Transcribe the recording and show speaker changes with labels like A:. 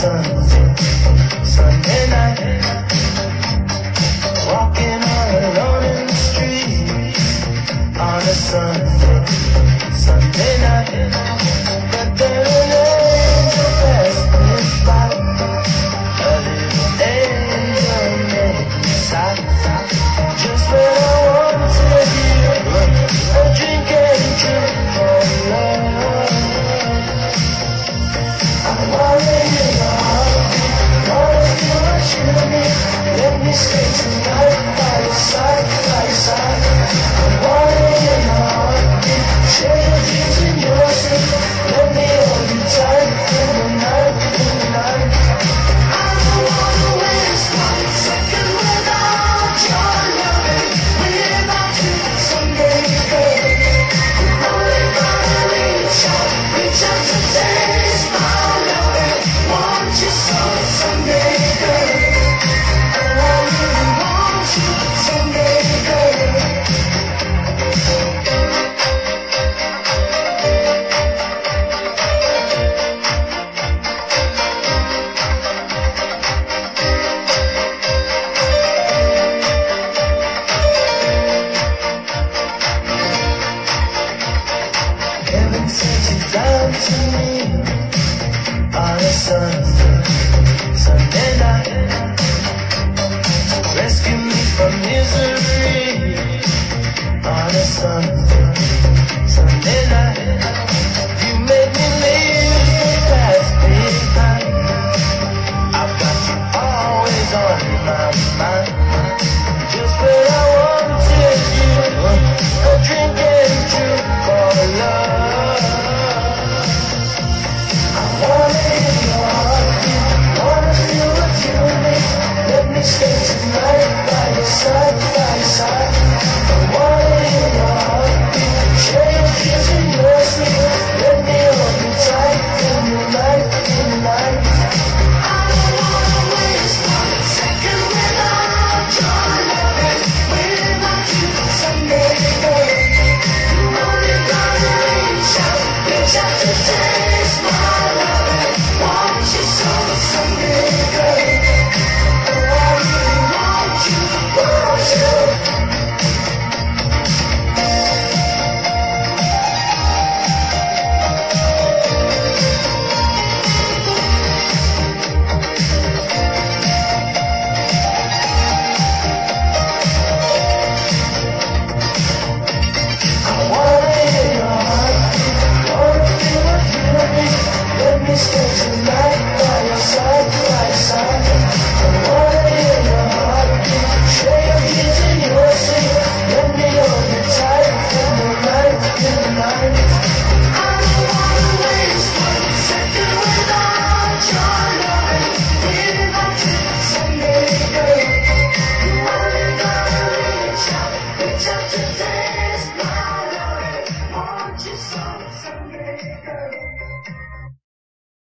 A: Sunday night, walking all alone in the street on a Sunday night, but there an angel passed me by, a little angel made me sigh, just when I wanted you, a drink and drink for love. I wanna hear your heartbeat, wanna feel what you need. Let me stay tonight by your side, by your side. I wanna hear your heartbeat, share your dreams and your sleep. Let me hold you tight in the night, in the night. I don't wanna waste one second without your loving, without you someday, girl. I'm only gonna reach out to taste my loving. Want you so someday, girl. And I really want you someday, girl. Heaven sent you down to me on a Sunday night, rescue me from misery on a Sunday night. You made me leave the past behind. I've got you always on my mind, just when I wanted you, a drink and drink for love. I wanna hear your heartbeat, wanna feel what you need. Let me stay tonight by your side, by your side. I wanna hear your heartbeat, share your dreams and your sleep. Let me hold you tight in the night, in the night. I don't wanna waste one second without your loving, without you someday, girl. You only gotta reach out to taste my loving. Want you so someday, girl. Oh, I really want you, want you. I wanna hear your heartbeat, wanna feel what you need. Let me stay tonight by your side, by your side.